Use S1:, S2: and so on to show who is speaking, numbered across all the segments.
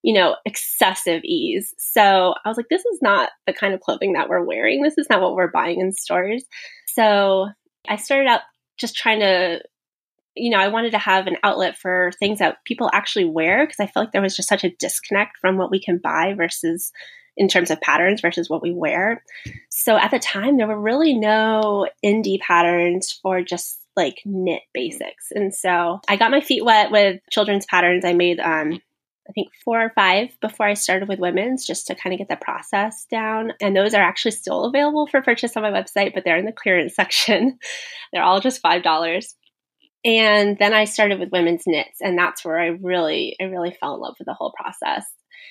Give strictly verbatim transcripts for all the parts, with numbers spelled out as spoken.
S1: you know, excessive ease. So I was like, this is not the kind of clothing that we're wearing. This is not what we're buying in stores. So I started out just trying to, you know, I wanted to have an outlet for things that people actually wear, because I felt like there was just such a disconnect from what we can buy versus in terms of patterns versus what we wear. So at the time, there were really no indie patterns for just like knit basics. And so I got my feet wet with children's patterns. I made, um, I think four or five before I started with women's, just to kind of get the process down. And those are actually still available for purchase on my website, but they're in the clearance section. They're all just five dollars. And then I started with women's knits, and that's where I really, I really fell in love with the whole process.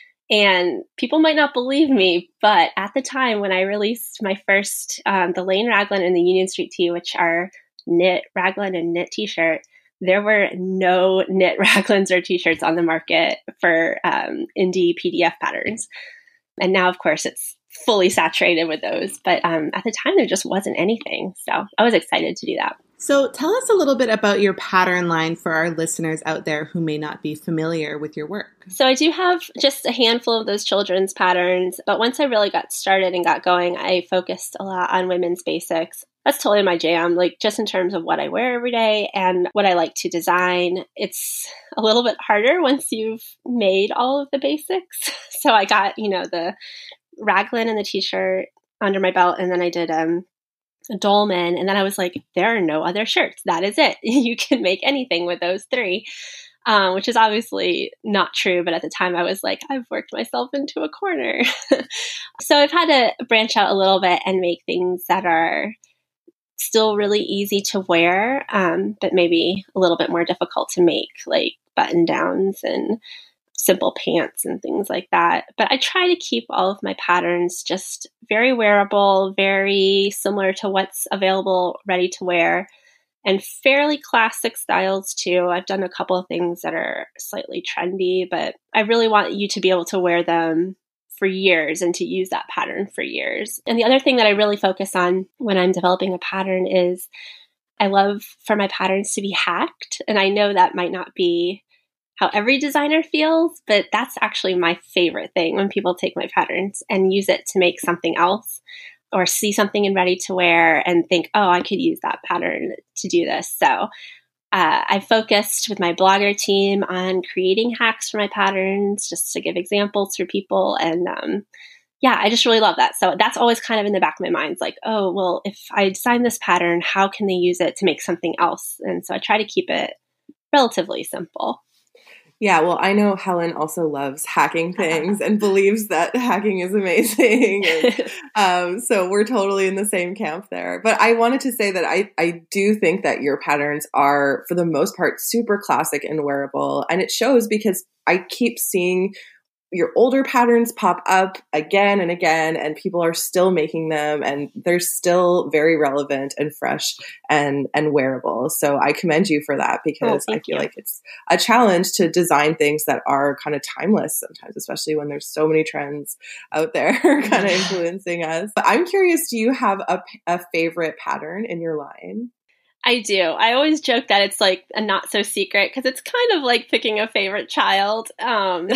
S1: And people might not believe me, but at the time when I released my first, um, the Lane Raglan and the Union Street Tee, which are knit Raglan and knit t-shirt, there were no knit Raglans or t-shirts on the market for um, indie P D F patterns. And now, of course, it's fully saturated with those. But um, at the time, there just wasn't anything. So I was excited to do that.
S2: So tell us a little bit about your pattern line for our listeners out there who may not be familiar with your work.
S1: So I do have just a handful of those children's patterns, but once I really got started and got going, I focused a lot on women's basics. That's totally my jam, like just in terms of what I wear every day and what I like to design. It's a little bit harder once you've made all of the basics. So I got, you know, the Raglan and the t-shirt under my belt, and then I did um Dolman, and then I was like, there are no other shirts. That is it. You can make anything with those three, um, which is obviously not true. But at the time I was like, I've worked myself into a corner. So I've had to branch out a little bit and make things that are still really easy to wear, um, but maybe a little bit more difficult to make, like button downs and simple pants and things like that. But I try to keep all of my patterns just very wearable, very similar to what's available ready to wear, and fairly classic styles too. I've done a couple of things that are slightly trendy, but I really want you to be able to wear them for years and to use that pattern for years. And the other thing that I really focus on when I'm developing a pattern is I love for my patterns to be hacked. And I know that might not be how every designer feels, but that's actually my favorite thing, when people take my patterns and use it to make something else, or see something in ready to wear and think, oh, I could use that pattern to do this. So uh, I focused with my blogger team on creating hacks for my patterns, just to give examples for people. And um, yeah, I just really love that. So that's always kind of in the back of my mind. It's like, oh, well, if I design this pattern, how can they use it to make something else? And so I try to keep it relatively simple.
S3: Yeah, well, I know Helen also loves hacking things and believes that hacking is amazing. And, um, so we're totally in the same camp there. But I wanted to say that I, I do think that your patterns are, for the most part, super classic and wearable. And it shows because I keep seeing your older patterns pop up again and again, and people are still making them, and they're still very relevant and fresh and, and wearable. So I commend you for that, because
S1: oh,
S3: I feel
S1: you.
S3: like it's a challenge to design things that are kind of timeless sometimes, especially when there's so many trends out there kind of influencing us. But I'm curious, do you have a, a favorite pattern in your line?
S1: I do. I always joke that it's like a not so secret, because it's kind of like picking a favorite child. Um,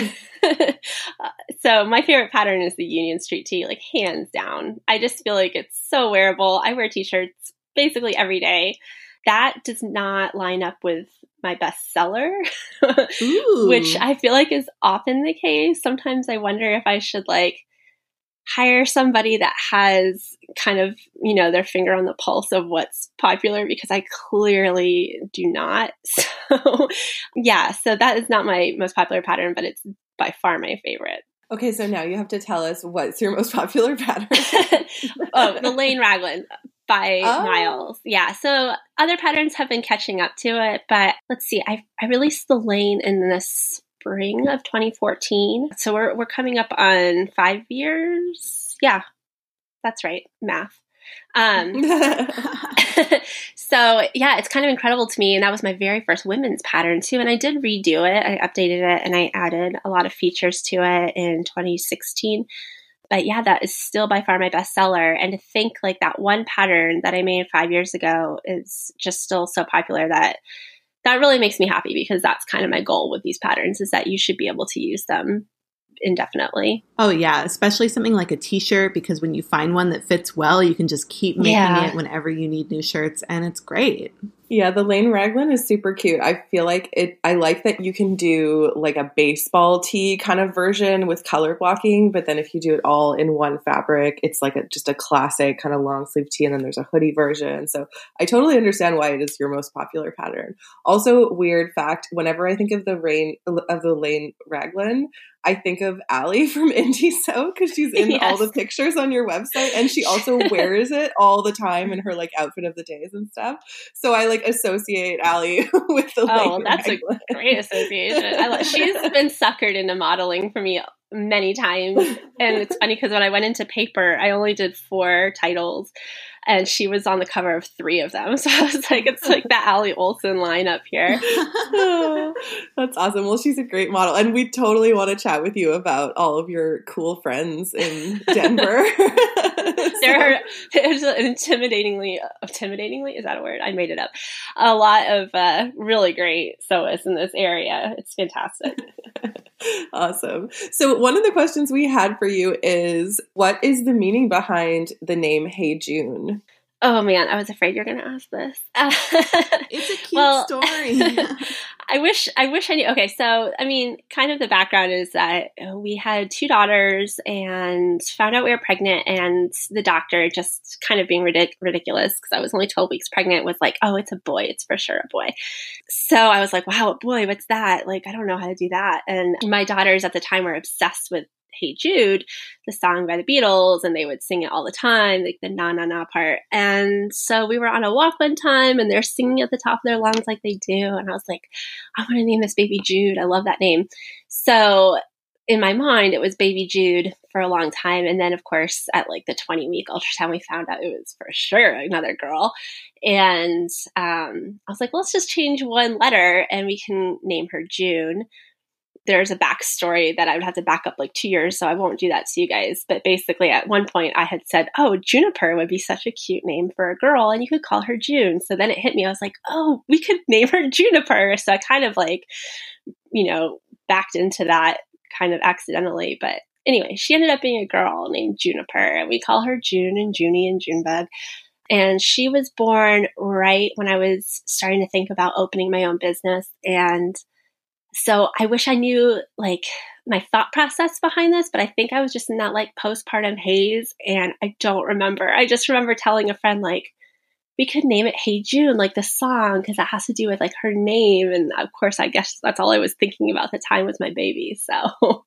S1: so my favorite pattern is the Union Street Tee, like hands down. I just feel like it's so wearable. I wear t-shirts basically every day. That does not line up with my bestseller, which I feel like is often the case. Sometimes I wonder if I should like hire somebody that has kind of, you know, their finger on the pulse of what's popular, because I clearly do not. So yeah, so that is not my most popular pattern, but it's by far my favorite.
S3: Okay, so now you have to tell us, what's your most popular pattern?
S1: Oh, the Lane Raglan by
S3: oh.
S1: miles. Yeah, so other patterns have been catching up to it, but let's see, I I released the Lane in this spring of twenty fourteen. So we're we're coming up on five years. Yeah, that's right. Math. Um, so yeah, it's kind of incredible to me. And that was my very first women's pattern too. And I did redo it. I updated it and I added a lot of features to it in twenty sixteen. But yeah, that is still by far my bestseller. And to think like that one pattern that I made five years ago is just still so popular that that really makes me happy, because that's kind of my goal with these patterns, is that you should be able to use them indefinitely.
S2: Oh yeah, especially something like a t-shirt, because when you find one that fits well, you can just keep making
S1: Yeah.
S2: it whenever you need new shirts, and it's great.
S3: Yeah, the Lane Raglan is super cute. I feel like it, I like that you can do like a baseball tee kind of version with color blocking, but then if you do it all in one fabric, it's like a, just a classic kind of long sleeve tee, and then there's a hoodie version. So I totally understand why it is your most popular pattern. Also, weird fact, whenever I think of the rain of the Lane Raglan, I think of Allie from Indie Sew because she's in
S1: Yes.
S3: all the pictures on your website, and she also wears it all the time in her like outfit of the days and stuff. So I like associate Allie with the
S1: Oh,
S3: Lane
S1: that's
S3: Raglan.
S1: a great association. I love, she's been suckered into modeling for me many times. And it's funny because when I went into paper, I only did four titles and she was on the cover of three of them. So I was like, it's like the Allie Olsen lineup here.
S3: Oh, that's awesome. Well, she's a great model. And we totally want to chat with you about all of your cool friends in Denver.
S1: There are there's intimidatingly, intimidatingly, is that a word? I made it up. A lot of uh, really great sewists in this area. It's fantastic.
S3: Awesome. So one of the questions we had for you is, what is the meaning behind the name Hey June?
S1: Oh man, I was afraid you're going to ask this.
S2: It's a cute
S1: well,
S2: story.
S1: I wish I wish I knew. Okay, so I mean, kind of the background is that we had two daughters and found out we were pregnant, and the doctor, just kind of being ridic- ridiculous because I was only twelve weeks pregnant, was like, "Oh, it's a boy. It's for sure a boy." So I was like, "Wow, a boy? What's that? Like, I don't know how to do that." And my daughters at the time were obsessed with Hey Jude, the song by the Beatles, and they would sing it all the time, like the na na na part. And so we were on a walk one time and they're singing at the top of their lungs like they do. And I was like, I want to name this baby Jude. I love that name. So in my mind, it was baby Jude for a long time. And then of course, at like the twenty week ultrasound, we found out it was for sure another girl. And um, I was like, well, let's just change one letter and we can name her June. There's a backstory that I would have to back up like two years, so I won't do that to you guys. But basically, at one point, I had said, oh, Juniper would be such a cute name for a girl, and you could call her June. So then it hit me. I was like, oh, we could name her Juniper. So I kind of like, you know, backed into that kind of accidentally. But anyway, she ended up being a girl named Juniper, and we call her June and Junie and Junebug. And she was born right when I was starting to think about opening my own business. And so I wish I knew like my thought process behind this, but I think I was just in that like postpartum haze and I don't remember. I just remember telling a friend like, we could name it Hey June, like the song, because that has to do with like her name. And of course, I guess that's all I was thinking about at the time was my baby. So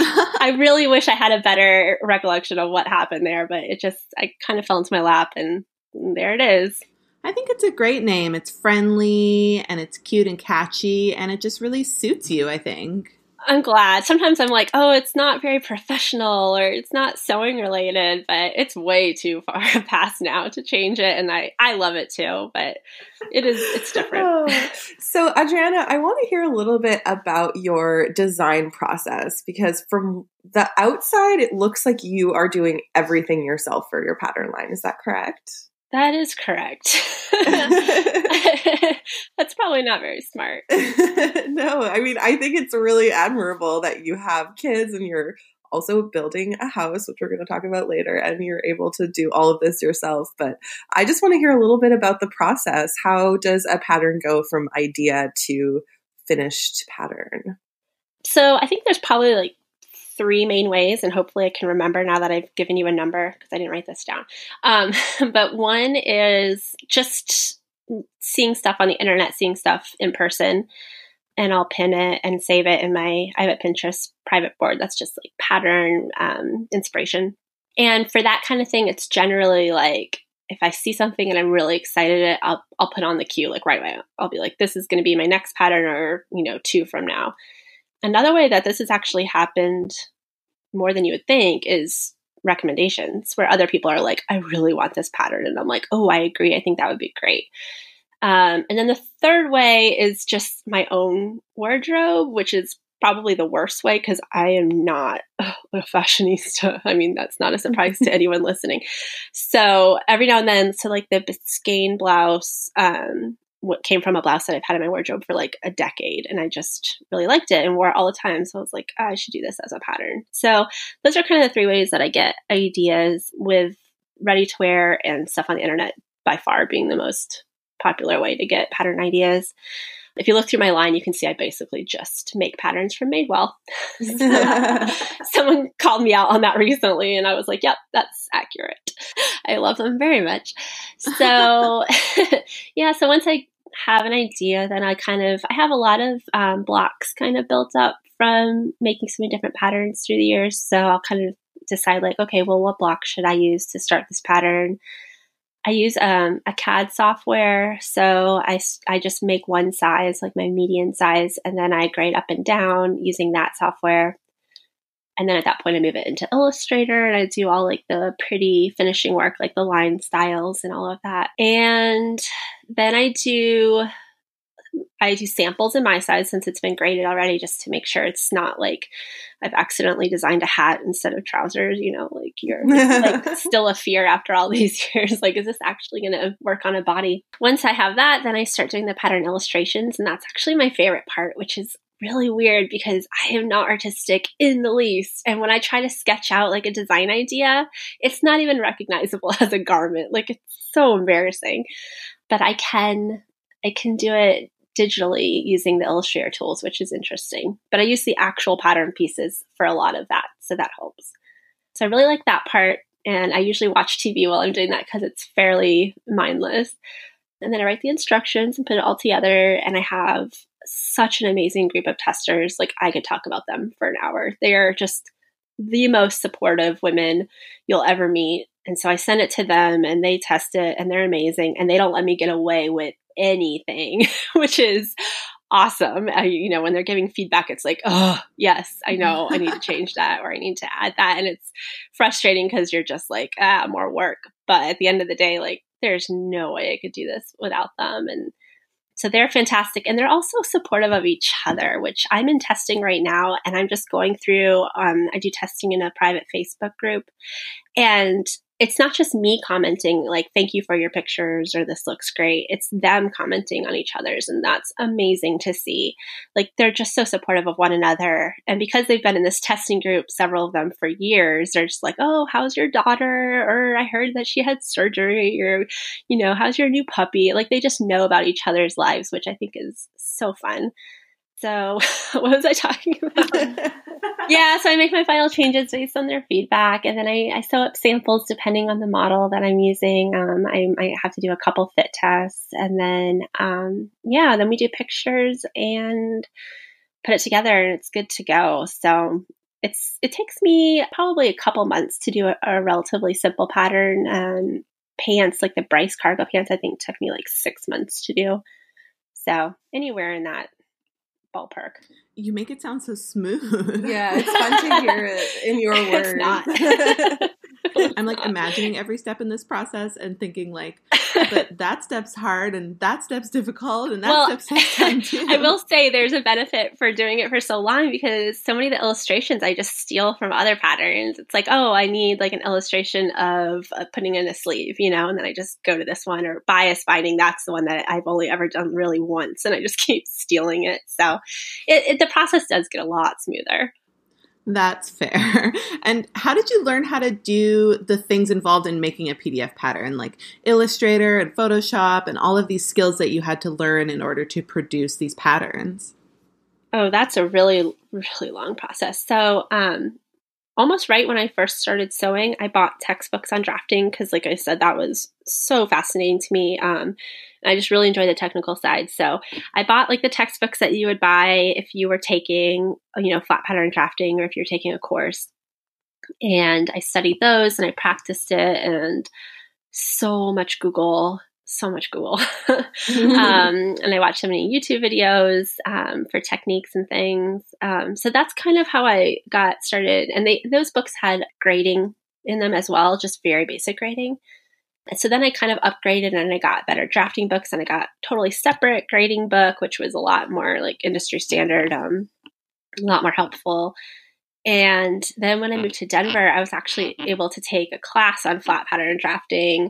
S1: I really wish I had a better recollection of what happened there, but it just, I kind of fell into my lap and there it is.
S2: I think it's a great name. It's friendly and it's cute and catchy and it just really suits you, I think.
S1: I'm glad. Sometimes I'm like, oh, it's not very professional or it's not sewing related, but it's way too far past now to change it. And I, I love it too, but it is, it's different.
S3: Oh. So Adriana, I want to hear a little bit about your design process because from the outside, it looks like you are doing everything yourself for your pattern line. Is that correct?
S1: That is correct. That's probably not very smart.
S3: No, I mean, I think it's really admirable that you have kids and you're also building a house, which we're going to talk about later, and you're able to do all of this yourself. But I just want to hear a little bit about the process. How does a pattern go from idea to finished pattern?
S1: So I think there's probably like three main ways, and hopefully I can remember now that I've given you a number because I didn't write this down. Um, but one is just seeing stuff on the internet, seeing stuff in person, and I'll pin it and save it in my, I have a Pinterest private board that's just like pattern um, inspiration. And for that kind of thing, it's generally like, if I see something and I'm really excited, I'll, I'll put on the queue like right away. I'll be like, this is going to be my next pattern or, you know, two from now. Another way that this has actually happened more than you would think is recommendations where other people are like, I really want this pattern. And I'm like, oh, I agree. I think that would be great. Um, and then the third way is just my own wardrobe, which is probably the worst way because I am not a fashionista. I mean, that's not a surprise to anyone listening. So every now and then, so like the Biscayne blouse, um, what came from a blouse that I've had in my wardrobe for like a decade, and I just really liked it and wore it all the time. So I was like, oh, I should do this as a pattern. So those are kind of the three ways that I get ideas, with ready to wear and stuff on the internet by far being the most popular way to get pattern ideas. If you look through my line, you can see I basically just make patterns from Madewell. So, someone called me out on that recently, and I was like, yep, that's accurate. I love them very much. So yeah, so once I have an idea, then I kind of, I have a lot of um, blocks kind of built up from making so many different patterns through the years. So I'll kind of decide like, okay, well, what block should I use to start this pattern? I use um, a C A D software, so I, I just make one size, like my median size, and then I grade up and down using that software. And then at that point, I move it into Illustrator, and I do all like the pretty finishing work, like the line styles and all of that. And then I do I do samples in my size since it's been graded already, just to make sure it's not like I've accidentally designed a hat instead of trousers, you know, like you're like still a fear after all these years. Like, is this actually going to work on a body? Once I have that, then I start doing the pattern illustrations. And that's actually my favorite part, which is really weird because I am not artistic in the least. And when I try to sketch out like a design idea, it's not even recognizable as a garment. Like, it's so embarrassing, but I can, I can do it digitally using the Illustrator tools, which is interesting. But I use the actual pattern pieces for a lot of that, so that helps. So I really like that part, and I usually watch T V while I'm doing that because it's fairly mindless. And then I write the instructions and put it all together, and I have such an amazing group of testers. Like, I could talk about them for an hour. They are just the most supportive women you'll ever meet. And so I send it to them, and they test it, and they're amazing, and they don't let me get away with anything, which is awesome. I, you know, when they're giving feedback, it's like, oh, yes, I know I need to change that, or I need to add that. And it's frustrating because you're just like, ah, more work. But at the end of the day, like, there's no way I could do this without them. And so they're fantastic. And they're also supportive of each other, which I'm in testing right now. And I'm just going through, um, I do testing in a private Facebook group. And it's not just me commenting like, thank you for your pictures, or this looks great. It's them commenting on each other's. And that's amazing to see. Like, they're just so supportive of one another. And because they've been in this testing group, several of them for years, they're just like, oh, how's your daughter? Or I heard that she had surgery, or, you know, how's your new puppy? Like, they just know about each other's lives, which I think is so fun. So what was I talking about? Yeah, so I make my final changes based on their feedback, and then I, I sew up samples depending on the model that I'm using. Um, I might have to do a couple fit tests, and then, um, yeah, then we do pictures and put it together, and it's good to go. So it's it takes me probably a couple months to do a, a relatively simple pattern. Um, pants, like the Bryce cargo pants, I think took me like six months to do. So anywhere in that ballpark.
S2: You make it sound so smooth.
S3: Yeah, it's fun to hear it in your words.
S1: It's not.
S2: I'm like imagining every step in this process and thinking like, but that step's hard and that step's difficult and that
S1: well,
S2: step takes time too.
S1: I will say there's a benefit for doing it for so long, because so many of the illustrations I just steal from other patterns. It's like, oh, I need like an illustration of uh, putting in a sleeve, you know, and then I just go to this one, or bias binding. That's the one that I've only ever done really once, and I just keep stealing it. So it, it, the process does get a lot smoother.
S2: That's fair. And how did you learn how to do the things involved in making a P D F pattern, like Illustrator and Photoshop and all of these skills that you had to learn in order to produce these patterns?
S1: Oh, that's a really, really long process. So um, almost right when I first started sewing, I bought textbooks on drafting because, like I said, that was so fascinating to me. Um, and I just really enjoy the technical side. So I bought like the textbooks that you would buy if you were taking, you know, flat pattern drafting, or if you're taking a course. And I studied those, and I practiced it, and so much Google, so much Google. um, and I watched so many YouTube videos um, for techniques and things. Um, so that's kind of how I got started. And they those books had grading in them as well, just very basic grading. And so then I kind of upgraded, and I got better drafting books, and I got totally separate grading book, which was a lot more like industry standard, um, a lot more helpful. And then when I moved to Denver, I was actually able to take a class on flat pattern drafting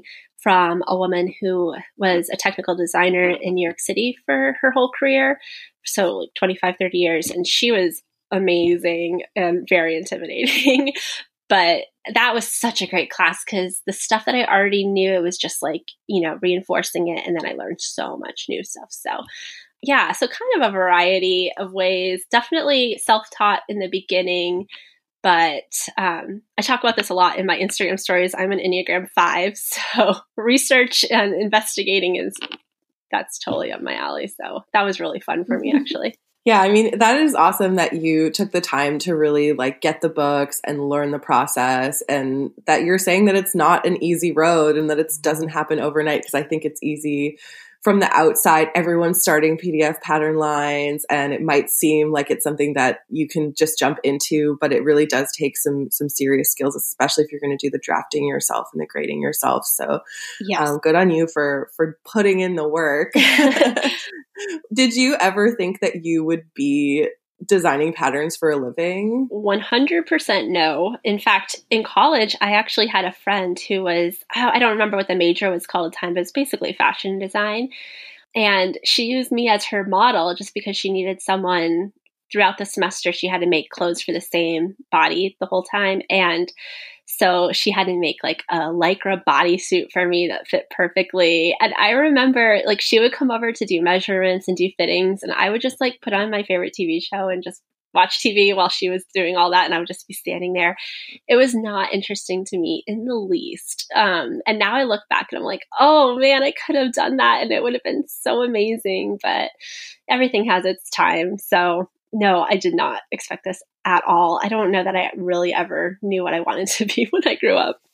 S1: from a woman who was a technical designer in New York City for her whole career. So like twenty-five, thirty years. And she was amazing and very intimidating. But that was such a great class because the stuff that I already knew, it was just like, you know, reinforcing it. And then I learned so much new stuff. So yeah, so kind of a variety of ways, definitely self-taught in the beginning. But um, I talk about this a lot in my Instagram stories. I'm an Enneagram five. So research and investigating is, that's totally up my alley. So that was really fun for me, actually.
S3: Yeah, I mean, that is awesome that you took the time to really like get the books and learn the process, and that you're saying that it's not an easy road and that it doesn't happen overnight, because I think it's easy from the outside. Everyone's starting P D F pattern lines and it might seem like it's something that you can just jump into, but it really does take some some serious skills, especially if you're going to do the drafting yourself and the grading yourself. So
S1: yes.
S3: um, good on you for for putting in the work. Did you ever think that you would be designing patterns for a living?
S1: one hundred percent no. In fact, in college, I actually had a friend who was, I don't remember what the major was called at the time, but it's basically fashion design. And she used me as her model just because she needed someone throughout the semester. She had to make clothes for the same body the whole time. And so she had to make like a Lycra bodysuit for me that fit perfectly. And I remember like she would come over to do measurements and do fittings. And I would just like put on my favorite T V show and just watch T V while she was doing all that. And I would just be standing there. It was not interesting to me in the least. Um, and now I look back and I'm like, oh man, I could have done that and it would have been so amazing. But everything has its time. So no, I did not expect this at all. I don't know that I really ever knew what I wanted to be when I grew up.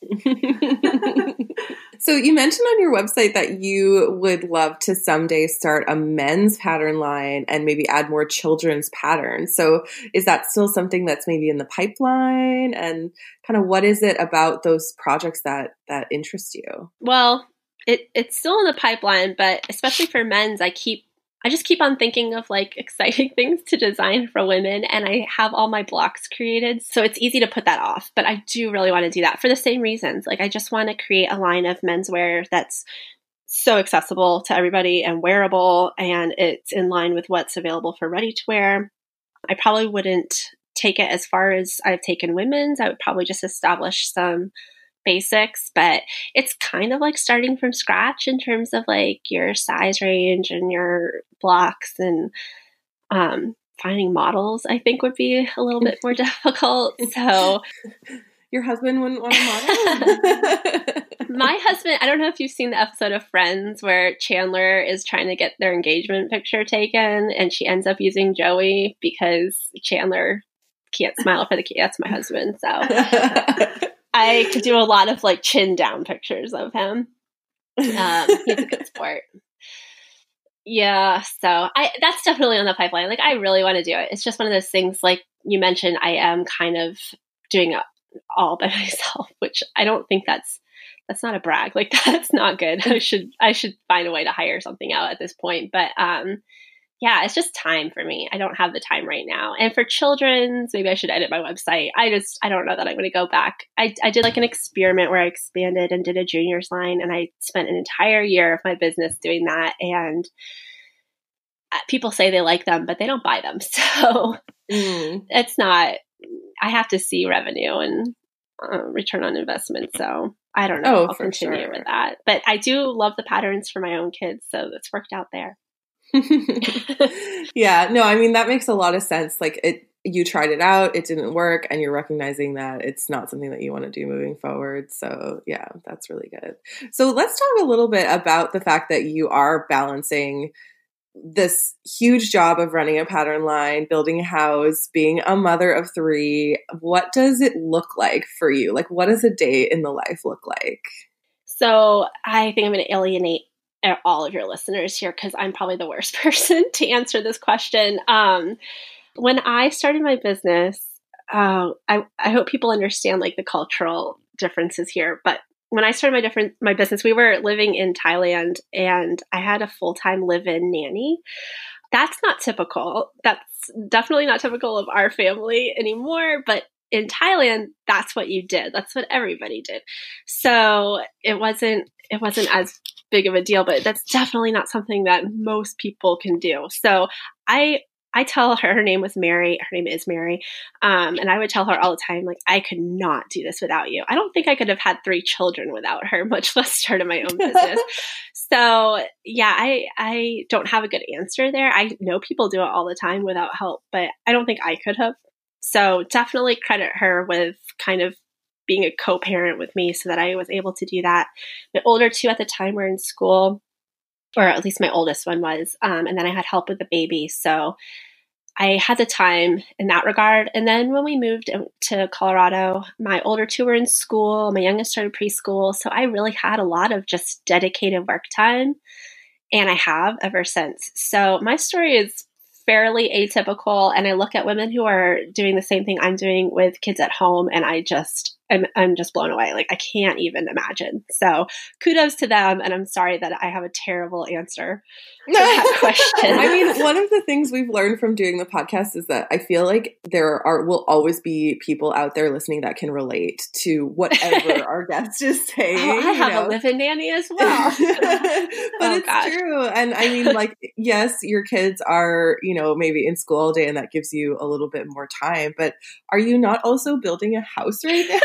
S3: So you mentioned on your website that you would love to someday start a men's pattern line and maybe add more children's patterns. So is that still something that's maybe in the pipeline? And kind of what is it about those projects that that interest you?
S1: Well, it, it's still in the pipeline, but especially for men's, I keep I just keep on thinking of like exciting things to design for women, and I have all my blocks created. So it's easy to put that off, but I do really want to do that for the same reasons. Like I just want to create a line of menswear that's so accessible to everybody and wearable, and it's in line with what's available for ready to wear. I probably wouldn't take it as far as I've taken women's. I would probably just establish some basics, but it's kind of like starting from scratch in terms of like your size range and your blocks, and um, finding models, I think would be a little bit more difficult. So
S3: your husband wouldn't want to model?
S1: My husband, I don't know if you've seen the episode of Friends where Chandler is trying to get their engagement picture taken and she ends up using Joey because Chandler can't smile for the kid. That's my husband. So I could do a lot of like chin down pictures of him. Um, he's a good sport. Yeah, so I that's definitely on the pipeline. Like I really want to do it. It's just one of those things, like you mentioned, I am kind of doing it all by myself, which I don't think that's that's not a brag. Like that's not good. I should I should find a way to hire something out at this point. But um yeah, it's just time for me. I don't have the time right now. And for children's, maybe I should edit my website. I just, I don't know that I'm going to go back. I, I did like an experiment where I expanded and did a juniors line, and I spent an entire year of my business doing that. And people say they like them, but they don't buy them. So mm. it's not, I have to see revenue and uh, return on investment. So I don't know.
S3: Oh,
S1: I'll
S3: for
S1: continue
S3: sure.
S1: with that. But I do love the patterns for my own kids. So it's worked out there.
S3: Yeah, no, I mean, that makes a lot of sense. Like it, you tried it out, it didn't work, and you're recognizing that it's not something that you want to do moving forward. So yeah, that's really good. So let's talk a little bit about the fact that you are balancing this huge job of running a pattern line, building a house, being a mother of three. What does it look like for you? Like, what does a day in the life look like?
S1: So I think I'm going to alienate all of your listeners here because I'm probably the worst person to answer this question. Um, when I started my business, uh, I, I hope people understand like the cultural differences here. But when I started my different my business, we were living in Thailand, and I had a full-time live-in nanny. That's not typical. That's definitely not typical of our family anymore. But in Thailand, that's what you did. That's what everybody did. So it wasn't, it wasn't as big of a deal, but that's definitely not something that most people can do. So I, I tell her, her name was Mary, her name is Mary. Um, and I would tell her all the time, like, I could not do this without you. I don't think I could have had three children without her, much less started my own business. So yeah, I, I don't have a good answer there. I know people do it all the time without help, but I don't think I could have. So definitely credit her with kind of being a co-parent with me so that I was able to do that. My older two at the time were in school, or at least my oldest one was. Um, and then I had help with the baby. So I had the time in that regard. And then when we moved to Colorado, my older two were in school. My youngest started preschool. So I really had a lot of just dedicated work time. And I have ever since. So my story is fairly atypical. And I look at women who are doing the same thing I'm doing with kids at home. And I just, I'm, I'm just blown away. Like, I can't even imagine. So kudos to them. And I'm sorry that I have a terrible answer to that question.
S3: I mean, one of the things we've learned from doing the podcast is that I feel like there are, will always be people out there listening that can relate to whatever our guests is saying.
S1: Oh, I have
S3: you know?
S1: a live-in nanny as well.
S3: But
S1: oh,
S3: it's
S1: gosh.
S3: true. And I mean, like, yes, your kids are, you know, maybe in school all day and that gives you a little bit more time, but are you not also building a house right now?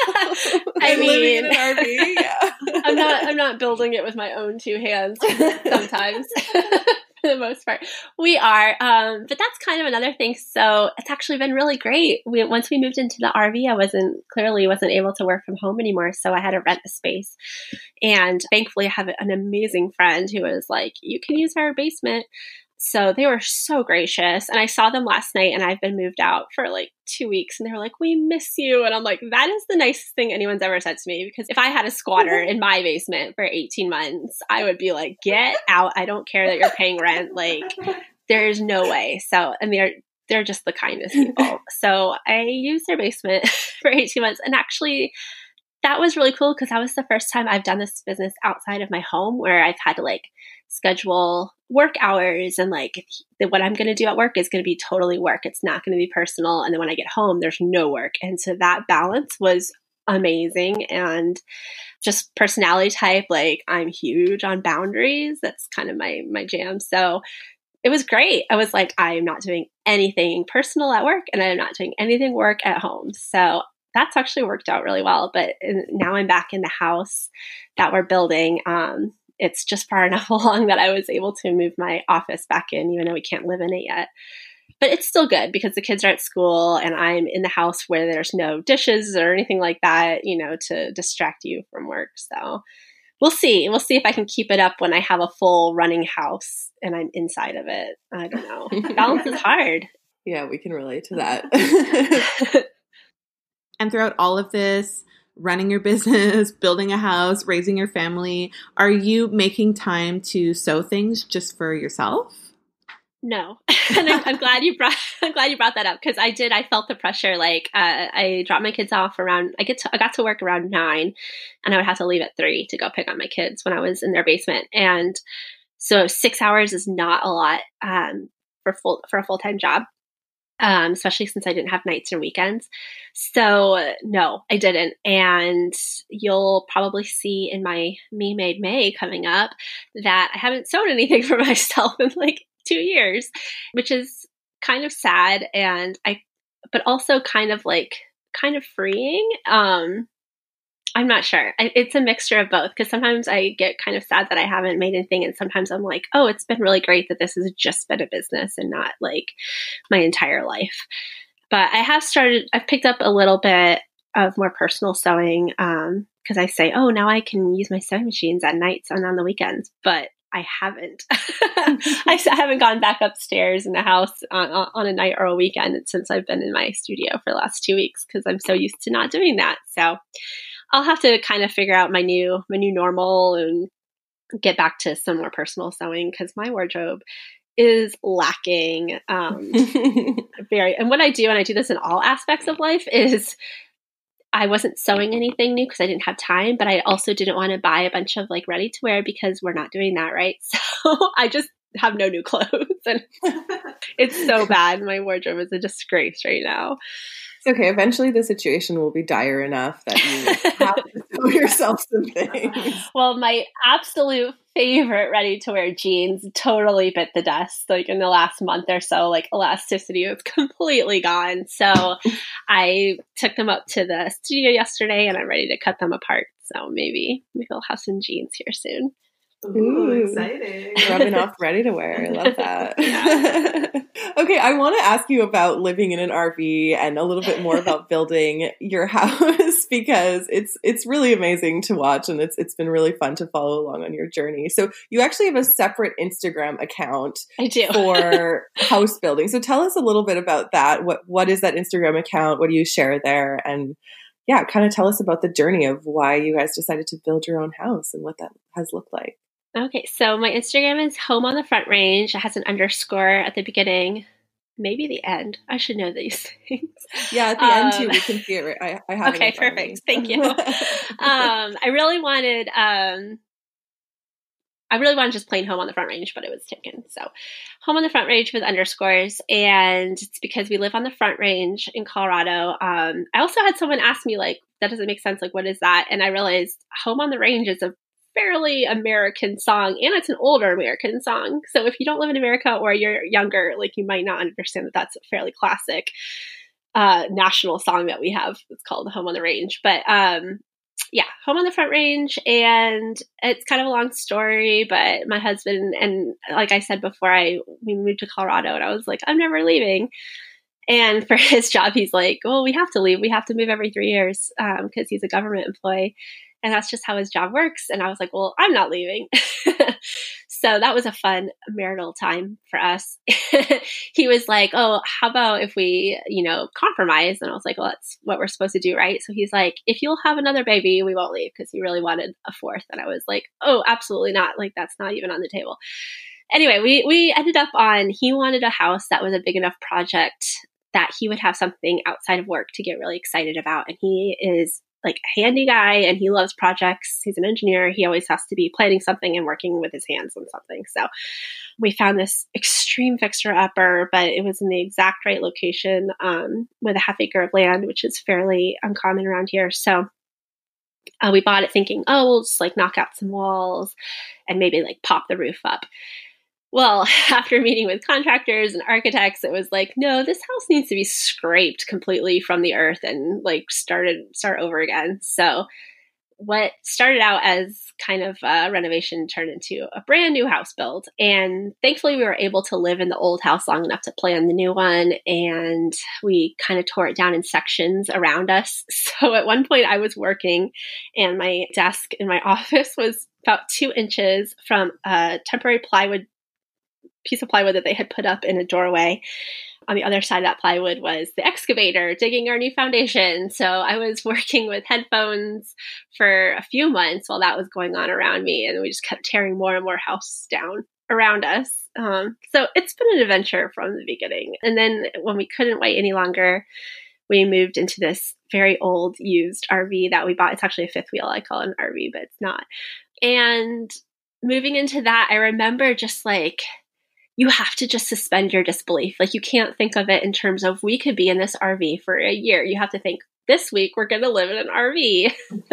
S1: I mean,
S3: living in an R V? Yeah.
S1: I'm not, I'm not building it with my own two hands sometimes. For the most part, we are. Um, but that's kind of another thing. So it's actually been really great. We, once we moved into the R V, I wasn't clearly wasn't able to work from home anymore. So I had to rent a space. And thankfully I have an amazing friend who was like, you can use our basement. So they were so gracious. And I saw them last night and I've been moved out for like two weeks and they were like, we miss you. And I'm like, that is the nicest thing anyone's ever said to me, because if I had a squatter in my basement for eighteen months, I would be like, get out. I don't care that you're paying rent. Like, there's no way. So, and they're, they're just the kindest people. So I used their basement for eighteen months. And actually that was really cool because that was the first time I've done this business outside of my home, where I've had to like schedule work hours and like what I'm going to do at work is going to be totally work. It's not going to be personal. And then when I get home, there's no work. And so that balance was amazing. And just personality type, like I'm huge on boundaries. That's kind of my, my jam. So it was great. I was like, I am not doing anything personal at work and I'm not doing anything work at home. So that's actually worked out really well. But now I'm back in the house that we're building. Um, it's just far enough along that I was able to move my office back in, even though we can't live in it yet. But it's still good because the kids are at school and I'm in the house where there's no dishes or anything like that, you know, to distract you from work. So we'll see. We'll see if I can keep it up when I have a full running house and I'm inside of it. I don't know. Balance is hard.
S3: Yeah, we can relate to that.
S2: And throughout all of this, running your business, building a house, raising your family, are you making time to sew things just for yourself?
S1: No. And I'm, I'm glad you brought, I'm glad you brought that up because I did, I felt the pressure. Like, uh, I dropped my kids off around, I get to, I got to work around nine and I would have to leave at three to go pick up my kids when I was in their basement. And so six hours is not a lot, um, for full, for a full-time job. Um, especially since I didn't have nights and weekends. So no, I didn't. And you'll probably see in my Me Made May coming up that I haven't sewn anything for myself in like two years, which is kind of sad. And I, but also kind of like, kind of freeing. Um, I'm not sure. I, it's a mixture of both because sometimes I get kind of sad that I haven't made anything. And sometimes I'm like, oh, it's been really great that this has just been a business and not like my entire life. But I have started, I've picked up a little bit of more personal sewing um, because I say, oh, now I can use my sewing machines at nights and on the weekends. But I haven't. I haven't gone back upstairs in the house on, on a night or a weekend since I've been in my studio for the last two weeks because I'm so used to not doing that. So I'll have to kind of figure out my new my new normal and get back to some more personal sewing because my wardrobe is lacking. Um, very, and what I do, and I do this in all aspects of life, is I wasn't sewing anything new because I didn't have time, but I also didn't want to buy a bunch of like ready to wear because we're not doing that, right? So I just have no new clothes, and it's so bad. My wardrobe is a disgrace right now.
S3: It's okay. Eventually the situation will be dire enough that you have to tell yourself some things.
S1: Well, my absolute favorite ready-to-wear jeans totally bit the dust. Like in the last month or so, like elasticity was completely gone. So I took them up to the studio yesterday and I'm ready to cut them apart. So maybe, maybe I'll have some jeans here soon.
S2: Ooh, exciting.
S3: Rubbing off ready to wear. I love that. Okay, I want to ask you about living in an R V and a little bit more about building your house because it's it's really amazing to watch and it's it's been really fun to follow along on your journey. So you actually have a separate Instagram account
S1: I do.
S3: for house building. So tell us a little bit about that. What what is that Instagram account? What do you share there? And yeah, kind of tell us about the journey of why you guys decided to build your own house and what that has looked like.
S1: Okay, so my Instagram is Home on the Front Range. It has an underscore at the beginning, maybe the end. I should know these things.
S3: Yeah, at the um, end too, we can see it. Right? I, I have
S1: okay,
S3: it. Okay,
S1: perfect. Thank you. um, I really wanted, um, I really wanted just plain Home on the Front Range, but it was taken. So Home on the Front Range with underscores, and it's because we live on the Front Range in Colorado. Um, I also had someone ask me, like, that doesn't make sense. Like, what is that? And I realized Home on the Range is a fairly American song, and it's an older American song. So if you don't live in America or you're younger, like you might not understand that that's a fairly classic uh, national song that we have. It's called Home on the Range. But um, yeah, Home on the Front Range. And it's kind of a long story, but my husband, and like I said before, I we moved to Colorado and I was like, I'm never leaving. And for his job, he's like, well, we have to leave. We have to move every three years because um, he's a government employee. And that's just how his job works. And I was like, well, I'm not leaving. So that was a fun marital time for us. He was like, oh, how about if we, you know, compromise? And I was like, well, that's what we're supposed to do, right? So he's like, if you'll have another baby, we won't leave, because he really wanted a fourth. And I was like, oh, absolutely not. Like, that's not even on the table. Anyway, we, we ended up on, he wanted a house that was a big enough project that he would have something outside of work to get really excited about. And he is like a handy guy and he loves projects. He's an engineer. He always has to be planning something and working with his hands on something. So we found this extreme fixer upper, but it was in the exact right location um, with a half acre of land, which is fairly uncommon around here. So uh, we bought it thinking, oh, we'll just like knock out some walls and maybe like pop the roof up. Well, after meeting with contractors and architects, it was like, no, this house needs to be scraped completely from the earth and like started start over again. So what started out as kind of a renovation turned into a brand new house build. And thankfully we were able to live in the old house long enough to plan the new one. And we kind of tore it down in sections around us. So at one point I was working and my desk in my office was about two inches from a temporary plywood piece of plywood that they had put up in a doorway. On the other side of that plywood was the excavator digging our new foundation. So I was working with headphones for a few months while that was going on around me. And we just kept tearing more and more house down around us. Um, so it's been an adventure from the beginning. And then when we couldn't wait any longer, we moved into this very old used R V that we bought. It's actually a fifth wheel. I call it an R V, but it's not. And moving into that, I remember just like, you have to just suspend your disbelief. Like you can't think of it in terms of we could be in this R V for a year. You have to think this week we're going to live in an R V.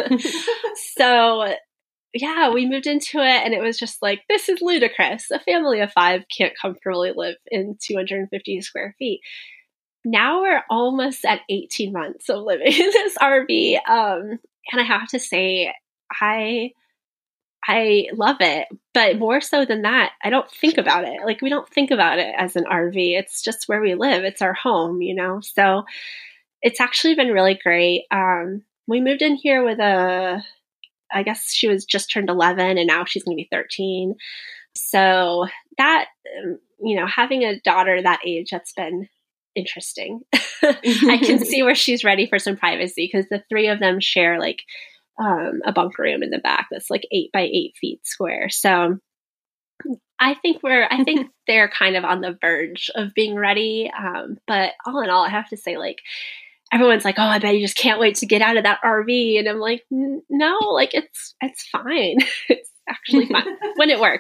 S1: So yeah, we moved into it and it was just like, this is ludicrous. A family of five can't comfortably live in two hundred fifty square feet. Now we're almost at eighteen months of living in this R V. Um, and I have to say, I... I love it, but more so than that, I don't think about it. Like we don't think about it as an R V. It's just where we live. It's our home, you know? So it's actually been really great. Um, we moved in here with a, I guess she was just turned eleven and now she's going to be thirteen. So that, you know, having a daughter that age, that's been interesting. I can see where she's ready for some privacy because the three of them share like Um, a bunk room in the back that's like eight by eight feet square. So I think we're, I think they're kind of on the verge of being ready. Um, but all in all, I have to say, like, everyone's like, oh, I bet you just can't wait to get out of that R V. And I'm like, no, like it's, it's fine. It's actually fine when it works.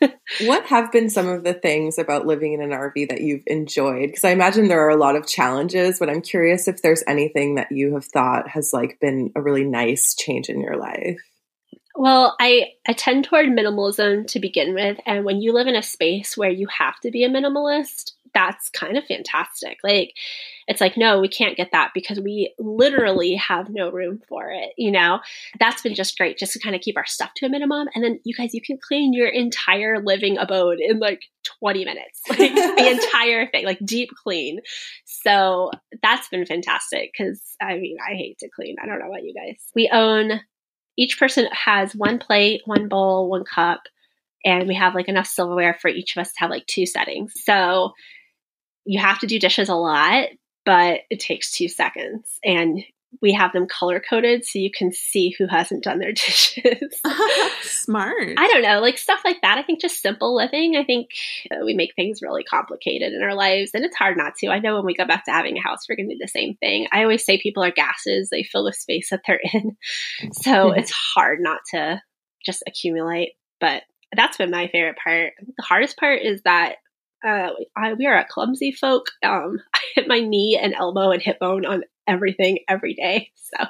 S3: What have been some of the things about living in an R V that you've enjoyed? Because I imagine there are a lot of challenges, but I'm curious if there's anything that you have thought has like been a really nice change in your life.
S1: Well, I, I tend toward minimalism to begin with. And when you live in a space where you have to be a minimalist, that's kind of fantastic. Like, it's like, no, we can't get that because we literally have no room for it. You know, that's been just great just to kind of keep our stuff to a minimum. And then you guys, you can clean your entire living abode in like twenty minutes, like the entire thing, like deep clean. So that's been fantastic because I mean, I hate to clean. I don't know about you guys. We own, each person has one plate, one bowl, one cup, and we have like enough silverware for each of us to have like two settings. So you have to do dishes a lot, but it takes two seconds. And we have them color coded so you can see who hasn't done their dishes.
S2: Smart.
S1: I don't know, like stuff like that. I think just simple living. I think uh, we make things really complicated in our lives, and it's hard not to. I know when we go back to having a house, we're going to do the same thing. I always say people are gases. They fill the space that they're in. So it's hard not to just accumulate. But that's been my favorite part. The hardest part is that Uh, I, we are a clumsy folk. Um, I hit my knee and elbow and hip bone on everything every day. So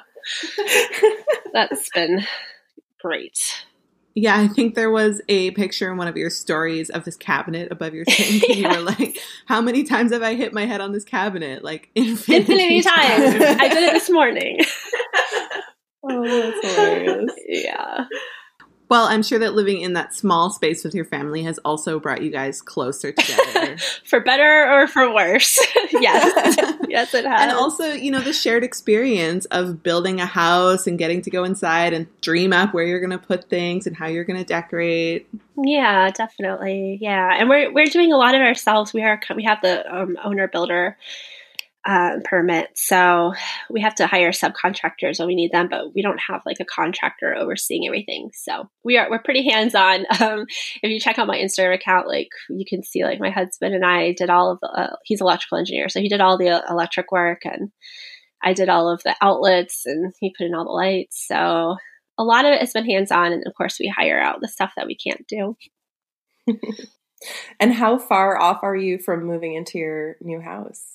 S1: that's been great.
S2: Yeah, I think there was a picture in one of your stories of this cabinet above your sink. And you were like, how many times have I hit my head on this cabinet? Like infinity,
S1: infinity times.
S2: times.
S1: I did it this morning.
S3: Oh, that's hilarious.
S1: Yeah.
S2: Well, I'm sure that living in that small space with your family has also brought you guys closer together.
S1: For better or for worse. Yes. Yes, it has.
S2: And also, you know, the shared experience of building a house and getting to go inside and dream up where you're going to put things and how you're going to decorate.
S1: Yeah, definitely. Yeah. And we're we're doing a lot of it ourselves. We are we have the um, owner builder Uh, permit. So we have to hire subcontractors when we need them, but we don't have like a contractor overseeing everything. So we are, we're pretty hands-on. Um, if you check out my Instagram account, like you can see like my husband and I did all of the, uh, he's an electrical engineer. So he did all the electric work and I did all of the outlets and he put in all the lights. So a lot of it has been hands-on. And of course we hire out the stuff that we can't do.
S3: And how far off are you from moving into your new house?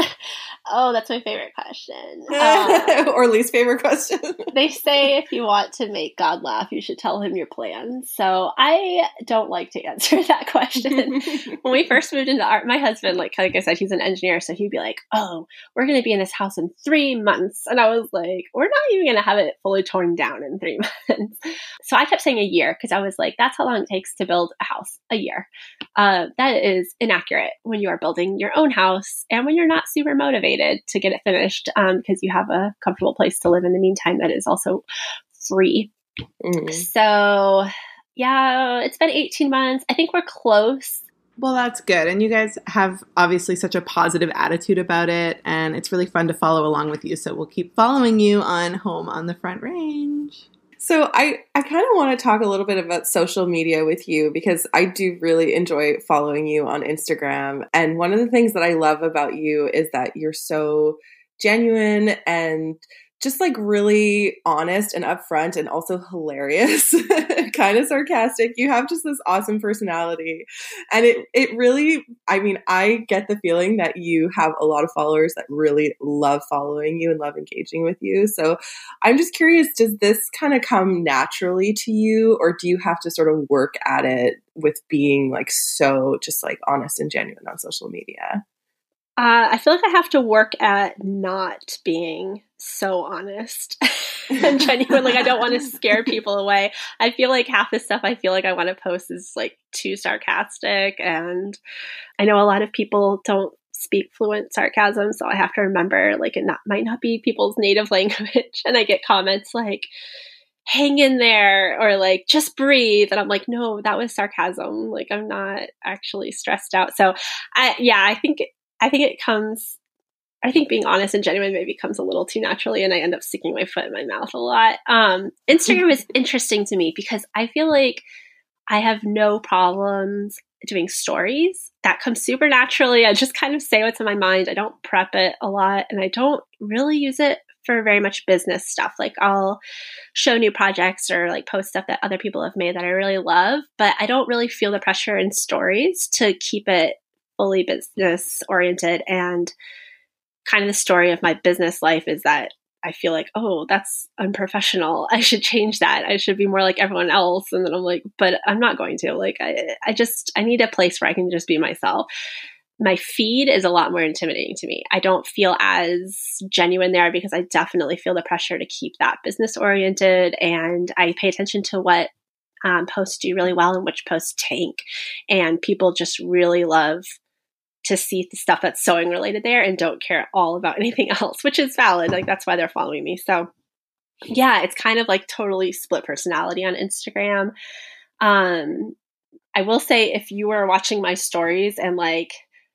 S1: Oh, that's my favorite question. Uh,
S3: or least favorite question.
S1: They say if you want to make God laugh, you should tell him your plans. So I don't like to answer that question. When we first moved into art, my husband, like, like I said, he's an engineer. So he'd be like, oh, we're going to be in this house in three months. And I was like, we're not even going to have it fully torn down in three months. So I kept saying a year because I was like, that's how long it takes to build a house, a year. Uh, that is inaccurate when you are building your own house and when you're not super motivated to get it finished um, because you have a comfortable place to live in the meantime that is also free. Mm. So yeah, it's been eighteen months. I think we're close.
S2: Well, that's good. And you guys have obviously such a positive attitude about it. And it's really fun to follow along with you. So we'll keep following you on Home on the Front Range.
S3: So I, I kind of want to talk a little bit about social media with you because I do really enjoy following you on Instagram. And one of the things that I love about you is that you're so genuine and just like really honest and upfront and also hilarious, kind of sarcastic. You have just this awesome personality. And it, it really, I mean, I get the feeling that you have a lot of followers that really love following you and love engaging with you. So I'm just curious, does this kind of come naturally to you or do you have to sort of work at it with being like so just like honest and genuine on social media?
S1: Uh, I feel like I have to work at not being so honest and genuine. Like I don't want to scare people away. I feel like half the stuff I feel like I want to post is like too sarcastic. And I know a lot of people don't speak fluent sarcasm. So I have to remember like it not, might not be people's native language. And I get comments like, hang in there or like just breathe. And I'm like, no, that was sarcasm. Like I'm not actually stressed out. So I, yeah, I think I think it comes, I think being honest and genuine maybe comes a little too naturally and I end up sticking my foot in my mouth a lot. Um, Instagram is interesting to me because I feel like I have no problems doing stories. That comes super naturally. I just kind of say what's in my mind. I don't prep it a lot and I don't really use it for very much business stuff. Like I'll show new projects or like post stuff that other people have made that I really love, but I don't really feel the pressure in stories to keep it fully business oriented. And kind of the story of my business life is that I feel like, oh, that's unprofessional. I should change that. I should be more like everyone else. And then I'm like, but I'm not going to. Like, I, I just, I need a place where I can just be myself. My feed is a lot more intimidating to me. I don't feel as genuine there because I definitely feel the pressure to keep that business oriented. And I pay attention to what um, posts do really well and which posts tank. And people just really love to see the stuff that's sewing related there and don't care at all about anything else, which is valid. Like that's why they're following me. So yeah, it's kind of like totally split personality on Instagram. Um, I will say if you were watching my stories and like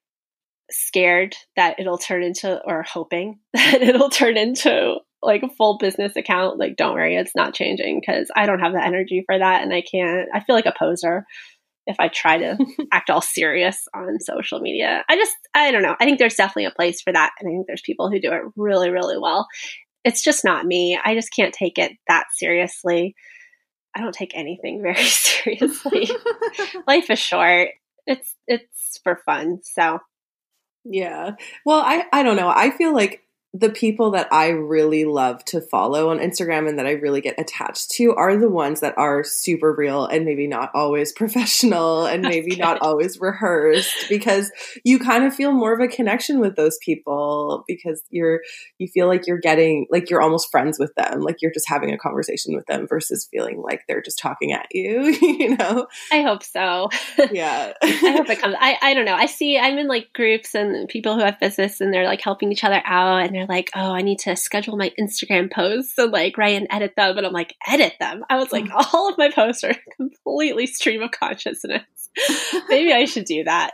S1: scared that it'll turn into, or hoping that it'll turn into like a full business account, like don't worry, it's not changing because I don't have the energy for that. And I can't, I feel like a poser if I try to act all serious on social media. I just, I don't know. I think there's definitely a place for that. And I think there's people who do it really, really well. It's just not me. I just can't take it that seriously. I don't take anything very seriously. Life is short. It's, it's for fun. So.
S3: Yeah. Well, I, I don't know. I feel like the people that I really love to follow on Instagram and that I really get attached to are the ones that are super real and maybe not always professional and maybe not always rehearsed, because you kind of feel more of a connection with those people because you're, you feel like you're getting, like you're almost friends with them. Like you're just having a conversation with them versus feeling like they're just talking at you, you know?
S1: I hope so.
S3: Yeah.
S1: I hope it comes. I, I don't know. I see, I'm in like groups and people who have business and they're like helping each other out and they're like, oh, I need to schedule my Instagram posts and like write and edit them. And I'm like, edit them. I was like, all of my posts are completely stream of consciousness. Maybe I should do that.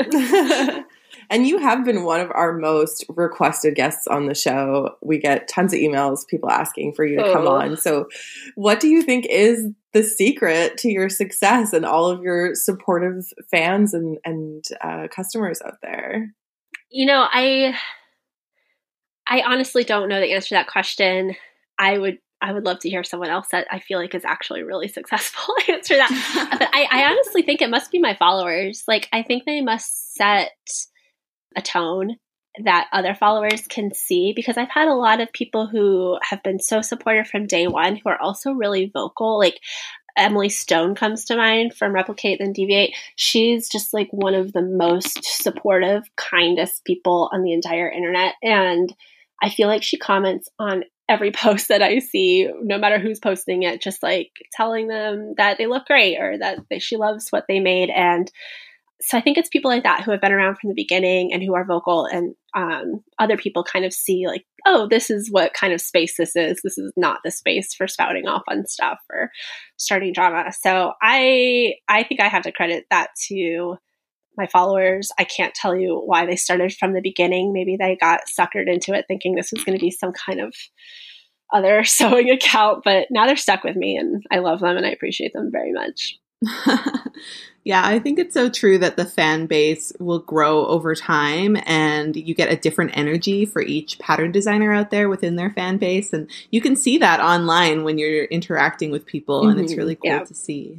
S3: And you have been one of our most requested guests on the show. We get tons of emails, people asking for you to oh. come on. So what do you think is the secret to your success and all of your supportive fans and, and uh, customers out there?
S1: You know, I... I honestly don't know the answer to that question. I would I would love to hear someone else that I feel like is actually really successful answer that. But I, I honestly think it must be my followers. Like, I think they must set a tone that other followers can see, because I've had a lot of people who have been so supportive from day one who are also really vocal. Like, Emily Stone comes to mind from Replicate Then Deviate. She's just like one of the most supportive, kindest people on the entire internet. And I feel like she comments on every post that I see, no matter who's posting it, just like telling them that they look great or that they, she loves what they made. And so I think it's people like that who have been around from the beginning and who are vocal, and um, other people kind of see like, oh, this is what kind of space this is. This is not the space for spouting off on stuff or starting drama. So I, I think I have to credit that to my followers. I can't tell you why they started from the beginning. Maybe they got suckered into it thinking this was going to be some kind of other sewing account, but now they're stuck with me and I love them and I appreciate them very much.
S2: Yeah, I think it's so true that the fan base will grow over time and you get a different energy for each pattern designer out there within their fan base. And you can see that online when you're interacting with people, mm-hmm. and it's really cool yeah. to see.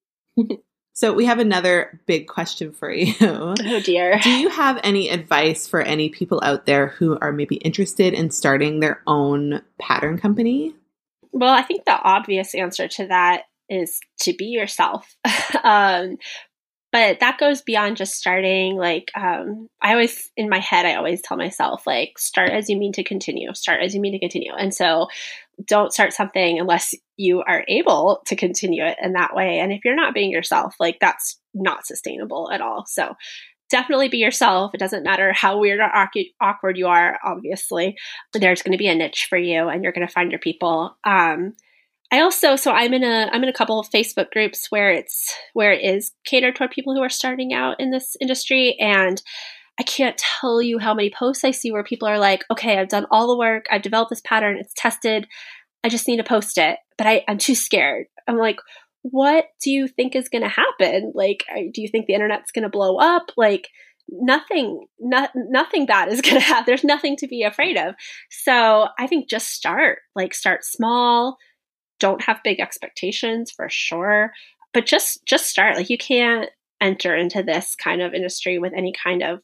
S2: So we have another big question for you.
S1: Oh, dear.
S2: Do you have any advice for any people out there who are maybe interested in starting their own pattern company?
S1: Well, I think the obvious answer to that is to be yourself. um, but that goes beyond just starting. Like, um, I always, in my head, I always tell myself, like, start as you mean to continue, start as you mean to continue. And so don't start something unless you are able to continue it in that way. And if you're not being yourself, like, that's not sustainable at all. So definitely be yourself. It doesn't matter how weird or awkward you are, obviously. There's going to be a niche for you and you're going to find your people. Um, I also, so I'm in a, I'm in a couple of Facebook groups where it's, where it is catered toward people who are starting out in this industry. And I can't tell you how many posts I see where people are like, okay, I've done all the work. I've developed this pattern. It's tested. I just need to post it, but I, I'm too scared. I'm like, what do you think is going to happen? Like, do you think the internet's going to blow up? Like, nothing, no, nothing bad is going to happen. There's nothing to be afraid of. So I think just start, like start small. Don't have big expectations for sure, but just, just start. Like you can't enter into this kind of industry with any kind of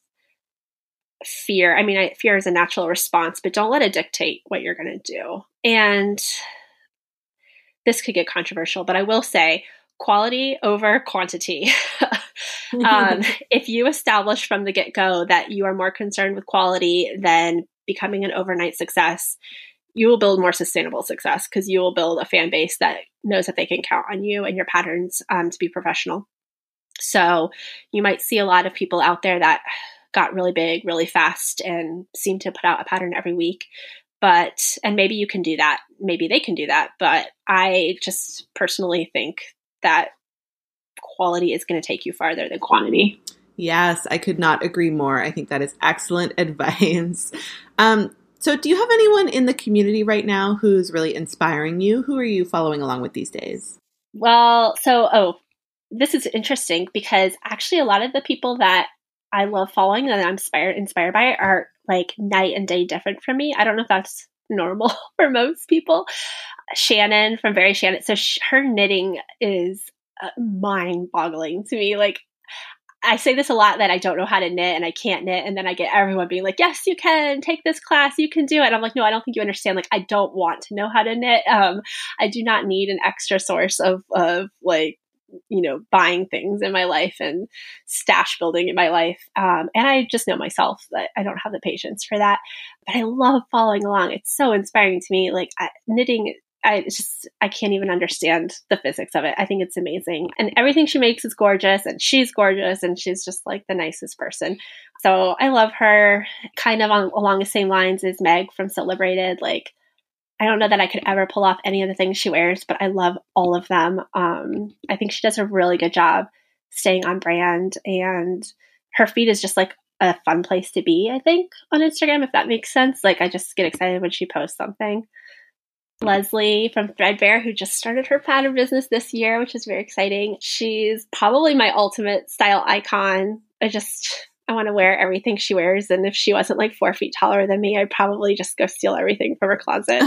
S1: fear. I mean, I, fear is a natural response, but don't let it dictate what you're going to do. And this could get controversial, but I will say quality over quantity. um, if you establish from the get-go that you are more concerned with quality than becoming an overnight success, you will build more sustainable success because you will build a fan base that knows that they can count on you and your patterns um, to be professional. So you might see a lot of people out there that got really big really fast and seem to put out a pattern every week. But, and maybe you can do that. Maybe they can do that. But I just personally think that quality is going to take you farther than quantity.
S2: Yes, I could not agree more. I think that is excellent advice. Um, so do you have anyone in the community right now who's really inspiring you? Who are you following along with these days?
S1: Well, so, oh, this is interesting because actually a lot of the people that I love following that I'm inspired, inspired by are like night and day different from me. I don't know if that's normal for most people. Shannon from Very Shannon. So sh- her knitting is uh, mind-boggling to me. Like I say this a lot that I don't know how to knit and I can't knit. And then I get everyone being like, yes, you can take this class. You can do it. And I'm like, no, I don't think you understand. Like, I don't want to know how to knit. Um, I do not need an extra source of, of like, you know, buying things in my life and stash building in my life. Um, and I just know myself that I don't have the patience for that, but I love following along. It's so inspiring to me. Like I, knitting, I it's just, I can't even understand the physics of it. I think it's amazing. And everything she makes is gorgeous and she's gorgeous and she's just like the nicest person. So I love her. Kind of on, along the same lines as Meg from So Liberated. Like, I don't know that I could ever pull off any of the things she wears, but I love all of them. Um, I think she does a really good job staying on brand, and her feed is just like a fun place to be, I think, on Instagram, if that makes sense. Like I just get excited when she posts something. Leslie from Threadbare, who just started her pattern business this year, which is very exciting. She's probably my ultimate style icon. I just... I want to wear everything she wears. And if she wasn't like four feet taller than me, I'd probably just go steal everything from her closet.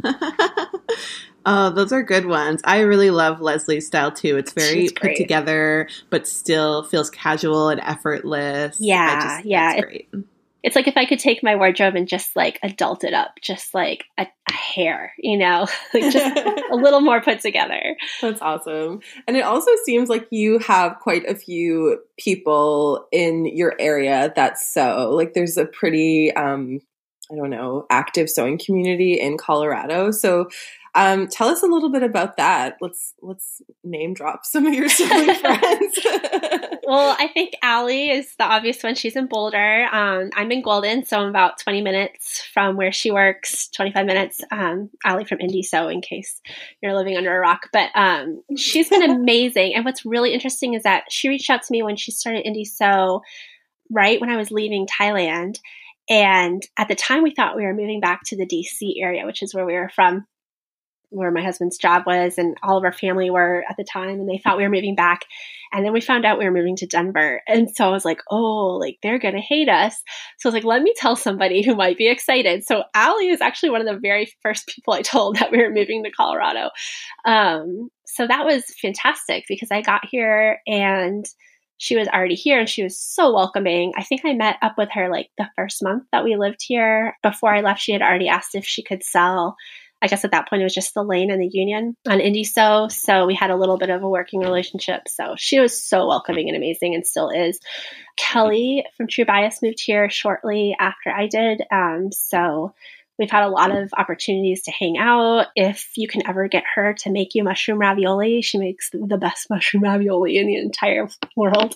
S2: Oh, those are good ones. I really love Leslie's style too. It's very put together, but still feels casual and effortless.
S1: Yeah.
S2: Just,
S1: yeah.
S2: It's great.
S1: It's like if I could take my wardrobe and just like adult it up, just like a, a hair, you know, like just a little more put together.
S3: That's awesome. And it also seems like you have quite a few people in your area that sew. Like there's a pretty, um, I don't know, active sewing community in Colorado. So um, tell us a little bit about that. Let's let's name drop some of your sewing friends.
S1: Well, I think Allie is the obvious one. She's in Boulder. Um, I'm in Golden, so I'm about twenty minutes from where she works, twenty-five minutes. Um, Allie from Indie Sew, in case you're living under a rock. But um, she's been amazing. And what's really interesting is that she reached out to me when she started Indie Sew right when I was leaving Thailand. And at the time, we thought we were moving back to the D C area, which is where we were from, where my husband's job was, and all of our family were at the time, and they thought we were moving back. And then we found out we were moving to Denver. And so I was like, oh, like they're going to hate us. So I was like, let me tell somebody who might be excited. So Allie is actually one of the very first people I told that we were moving to Colorado. Um, so that was fantastic because I got here and she was already here and she was so welcoming. I think I met up with her like the first month that we lived here. Before I left, she had already asked if she could sell. I guess at that point, it was just the Lane and the Union on Indie Sew. So we had a little bit of a working relationship. So she was so welcoming and amazing and still is. Kelly from True Bias moved here shortly after I did. Um, so we've had a lot of opportunities to hang out. If you can ever get her to make you mushroom ravioli, she makes the best mushroom ravioli in the entire world.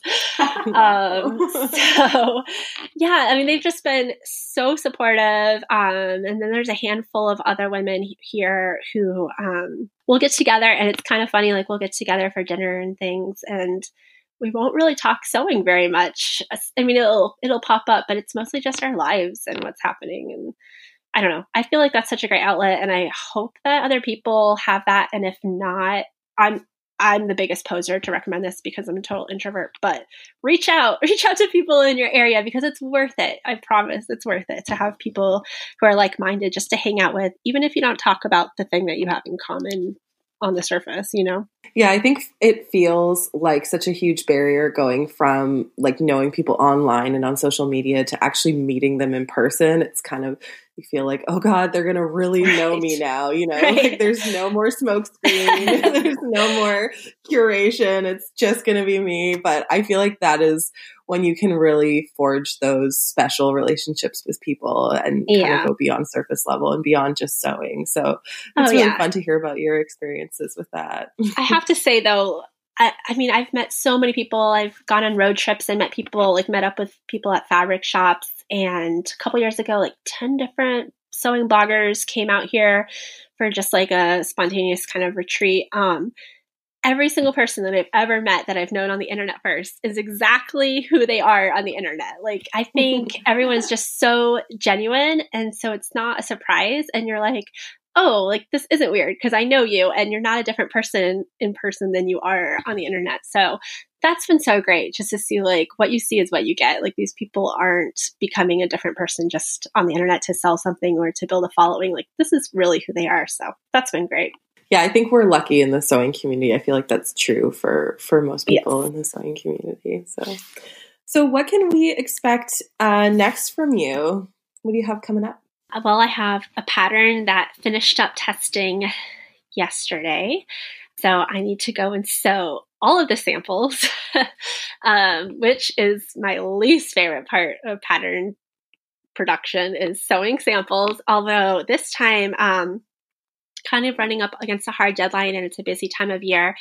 S1: um, so yeah, I mean, they've just been so supportive. Um, and then there's a handful of other women here who um, will get together, and it's kind of funny, like we'll get together for dinner and things, and we won't really talk sewing very much. I mean, it'll, it'll pop up, but it's mostly just our lives and what's happening. And I don't know. I feel like that's such a great outlet, and I hope that other people have that. And if not, I'm I'm the biggest poser to recommend this because I'm a total introvert, but reach out, reach out to people in your area because it's worth it. I promise it's worth it to have people who are like-minded just to hang out with, even if you don't talk about the thing that you have in common on the surface, you know?
S3: Yeah, I think it feels like such a huge barrier going from like knowing people online and on social media to actually meeting them in person. It's kind of, you feel like, oh God, they're going to really
S1: right.
S3: know me now. You know,
S1: right.
S3: like there's no more smoke screen. There's no more curation. It's just going to be me. But I feel like that is when you can really forge those special relationships with people and
S1: yeah.
S3: kind of go beyond surface level and beyond just sewing. So it's
S1: oh,
S3: really
S1: yeah.
S3: fun to hear about your experiences with that.
S1: I have to say though, I, I mean, I've met so many people. I've gone on road trips and met people, like met up with people at fabric shops. And a couple years ago, like ten different sewing bloggers came out here for just like a spontaneous kind of retreat. Um, every single person that I've ever met that I've known on the internet first is exactly who they are on the internet. Like, I think everyone's just so genuine. And so it's not a surprise. And you're like, oh, like this isn't weird because I know you and you're not a different person in person than you are on the internet. So that's been so great just to see like what you see is what you get. Like these people aren't becoming a different person just on the internet to sell something or to build a following. Like this is really who they are. So that's been great.
S3: Yeah, I think we're lucky in the sewing community. I feel like that's true for, for most people
S1: yes.
S3: in the sewing community. So, so what can we expect uh, next from you? What do you have coming up?
S1: Well, I have a pattern that finished up testing yesterday. So I need to go and sew all of the samples, um, which is my least favorite part of pattern production is sewing samples. Although this time, um, kind of running up against a hard deadline and it's a busy time of year.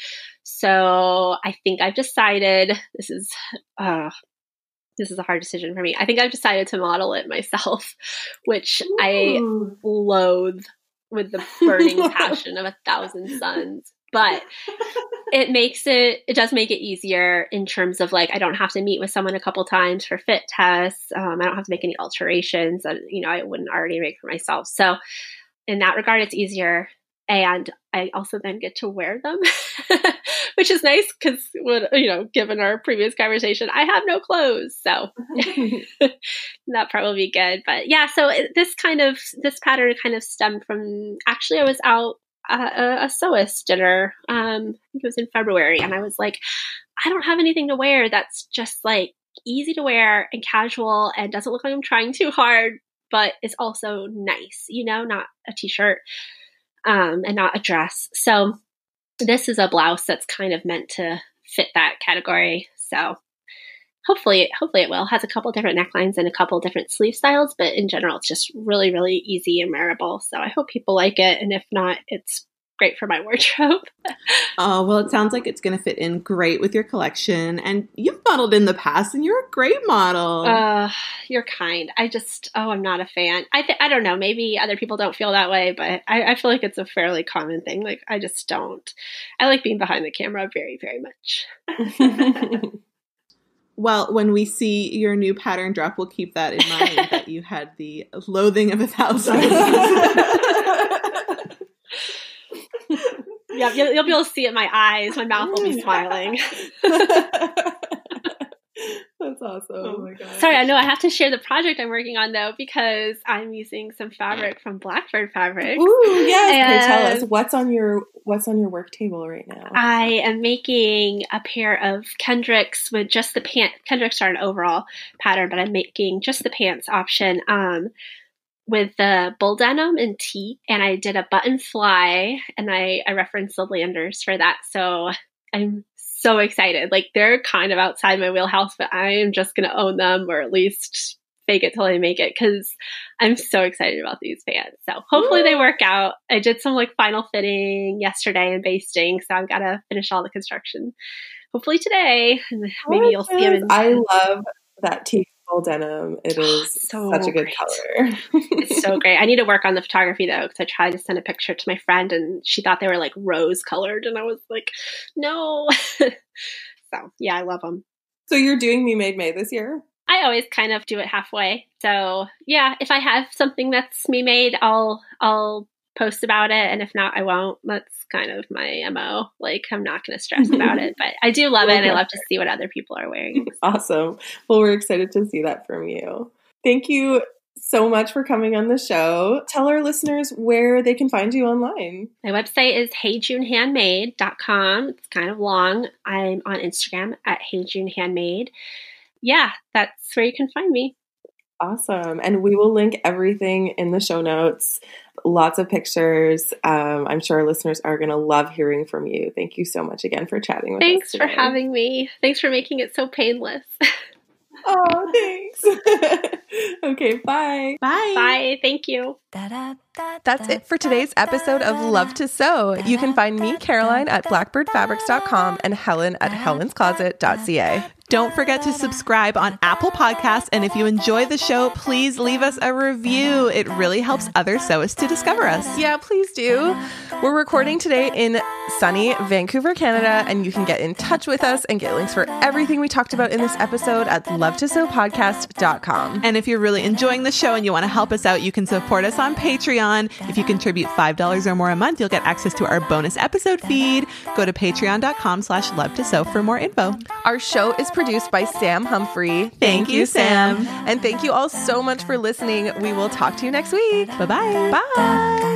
S1: So I think I've decided this is, uh, this is a hard decision for me. I think I've decided to model it myself, which Ooh. I loathe with the burning passion of a thousand suns. But it makes it, it does make it easier in terms of like, I don't have to meet with someone a couple times for fit tests. Um, I don't have to make any alterations that, you know, I wouldn't already make for myself. So in that regard, it's easier. And I also then get to wear them, which is nice because, you know, given our previous conversation, I have no clothes. So that part will be good. But yeah, so this kind of, this pattern kind of stemmed from, actually, I was out at a, a sewist dinner. Um, I think it was in February. And I was like, I don't have anything to wear that's just like easy to wear and casual and doesn't look like I'm trying too hard, but it's also nice, you know, not a t-shirt. Um, and not a dress. So this is a blouse that's kind of meant to fit that category. So hopefully, hopefully it will. It has a couple different necklines and a couple different sleeve styles, but in general, it's just really, really easy and wearable. So I hope people like it. And if not, it's great for my wardrobe.
S2: Oh, well, it sounds like it's going to fit in great with your collection. And you've modeled in the past and you're a great model.
S1: Uh, you're kind. I just, oh, I'm not a fan. I th- I don't know. Maybe other people don't feel that way, but I, I feel like it's a fairly common thing. Like, I just don't. I like being behind the camera very, very much.
S2: Well, when we see your new pattern drop, we'll keep that in mind, that you had the loathing of a thousand.
S1: Yeah, you'll, you'll be able to see it in my eyes. My mouth will be smiling.
S3: That's awesome.
S1: Oh my God. Sorry, I know I have to share the project I'm working on though, because I'm using some fabric from Blackbird Fabrics.
S3: Ooh, yes. Okay, tell us what's on your what's on your work table right now.
S1: I am making a pair of Kendricks with just the pant. Kendricks are an overall pattern, but I'm making just the pants option. Um, with the bull denim and tee, and I did a button fly, and I, I referenced the Landers for that. So I'm so excited. Like, they're kind of outside my wheelhouse, but I am just going to own them, or at least fake it till I make it, because I'm so excited about these pants. So hopefully they work out. I did some like final fitting yesterday and basting, so I've got to finish all the construction hopefully today, and maybe you'll see them. In-
S3: I love that tee. Denim. It is
S1: so
S3: such a good
S1: great.
S3: color.
S1: It's so great. I need to work on the photography though, because I tried to send a picture to my friend and she thought they were like rose colored, and I was like, no. So yeah, I love them.
S3: So you're doing Me Made May this year?
S1: I always kind of do it halfway. So yeah, if I have something that's me made, I'll I'll post about it. And if not, I won't. That's kind of my M O. Like, I'm not going to stress about it, but I do love it. And I love to see what other people are wearing.
S3: Awesome. Well, we're excited to see that from you. Thank you so much for coming on the show. Tell our listeners where they can find you online.
S1: My website is hey june handmade dot com. It's kind of long. I'm on Instagram at hey june handmade. Yeah, that's where you can find me.
S3: Awesome. And we will link everything in the show notes. Lots of pictures. Um, I'm sure our listeners are going to love hearing from you. Thank you so much again for chatting with
S1: Thanks
S3: us today.
S1: for having me. Thanks for making it so painless.
S3: Oh, thanks. Okay, bye.
S2: Bye.
S1: Bye. Thank you.
S4: That's it for today's episode of Love to Sew. You can find me, Caroline, at blackbird fabrics dot com and Helen at helens closet dot c a.
S2: Don't forget to subscribe on Apple Podcasts. And if you enjoy the show, please leave us a review. It really helps other sewists to discover us.
S4: Yeah, please do. We're recording today in sunny Vancouver, Canada, and you can get in touch with us and get links for everything we talked about in this episode at love to sew podcast dot com.
S2: And if you're really enjoying the show and you want to help us out, you can support us on Patreon. If you contribute five dollars or more a month, you'll get access to our bonus episode feed. Go to patreon dot com slash love to sew for more info.
S4: Our show is produced by Sam Humphrey.
S2: Thank you, Sam.
S4: And thank you all so much for listening. We will talk to you next week.
S2: Bye-bye.
S4: Bye.